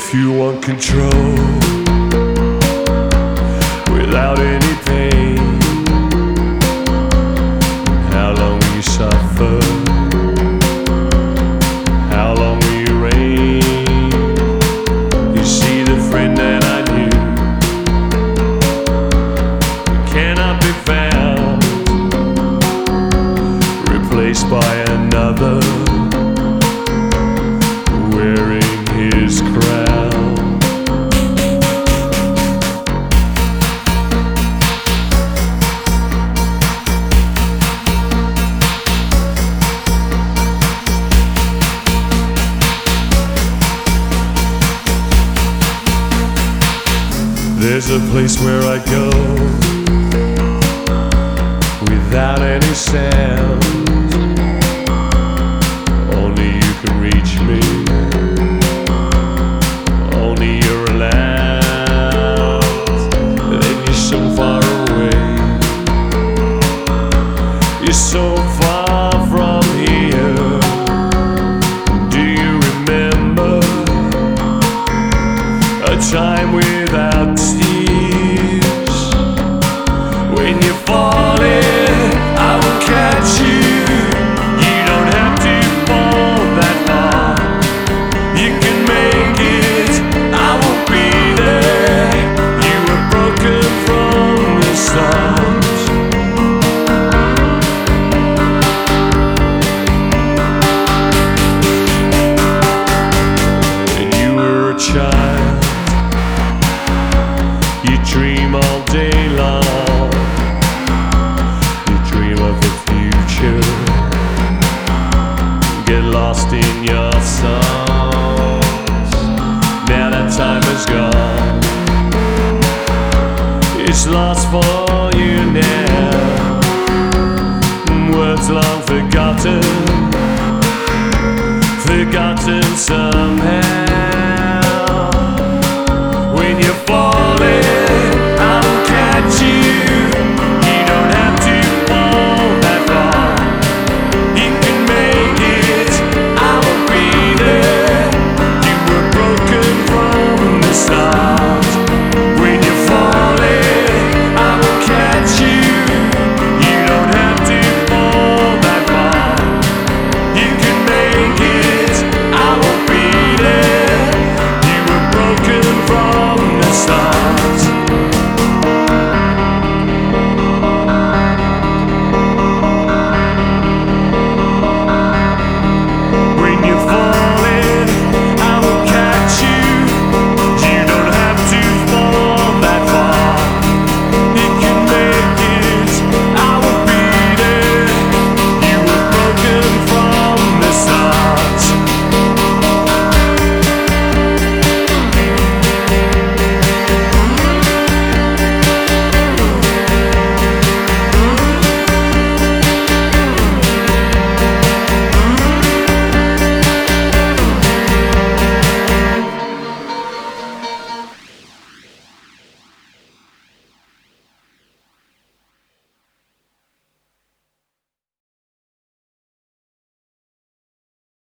If you want control without any pain, how long will you suffer? How long will you reign? You see, the friend that I knew cannot be found, replaced by another wearing his crown. There's a place where I go without any sound. Only you can reach me, only you're allowed. Then you're so far away, you're so far from here. Do you remember a time without tears? When you're falling, I will catch you. You don't have to fall that far. You can make it, I will be there. You were broken from the start, and you were a child. You dream all day long, you dream of the future, get lost in your songs. Now that time is gone, it's lost for you now. Words long forgotten, forgotten somehow.